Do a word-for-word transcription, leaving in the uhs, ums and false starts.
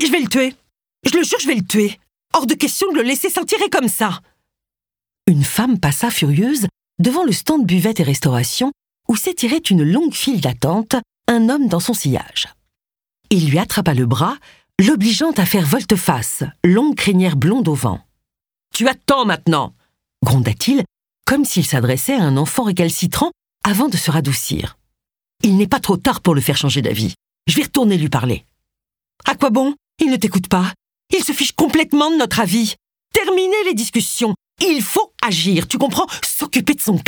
Je vais le tuer. Je le jure, je vais le tuer. Hors de question de le laisser s'en tirer comme ça. » Une femme passa furieuse devant le stand buvette et restauration où s'étirait une longue file d'attente, un homme dans son sillage. Il lui attrapa le bras, l'obligeant à faire volte-face, longue crinière blonde au vent. « Tu attends maintenant !» gronda-t-il, comme s'il s'adressait à un enfant récalcitrant avant de se radoucir. « Il n'est pas trop tard pour le faire changer d'avis. Je vais retourner lui parler. »« À quoi bon ? Il ne t'écoute pas. Il se fiche complètement de notre avis. Terminez les discussions. Il faut agir, tu comprends ? S'occuper de son cas. »